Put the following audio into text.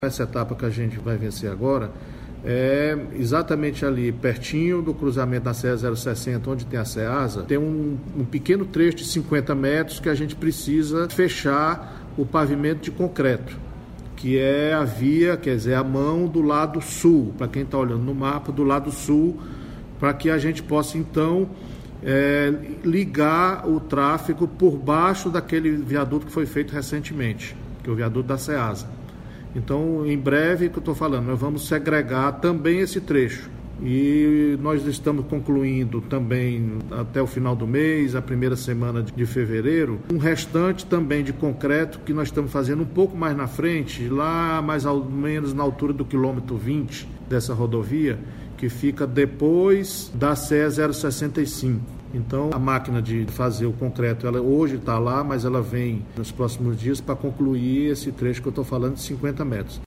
Essa etapa que a gente vai vencer agora é exatamente ali, pertinho do cruzamento da CE 060, onde tem a CEASA, tem um pequeno trecho de 50 metros que a gente precisa fechar o pavimento de concreto, que é a via, quer dizer, a mão do lado sul, para quem está olhando no mapa, do lado sul, para que a gente possa, então, ligar o tráfego por baixo daquele viaduto que foi feito recentemente, que é o viaduto da CEASA. Então, em breve, que eu estou falando, nós vamos segregar também esse trecho. E nós estamos concluindo também, até o final do mês, a primeira semana de fevereiro, um restante também de concreto que nós estamos fazendo um pouco mais na frente, lá mais ou menos na altura do quilômetro 20 dessa rodovia, que fica depois da CE 065. Então, a máquina de fazer o concreto, ela hoje está lá, mas ela vem nos próximos dias para concluir esse trecho que eu estou falando de 50 metros.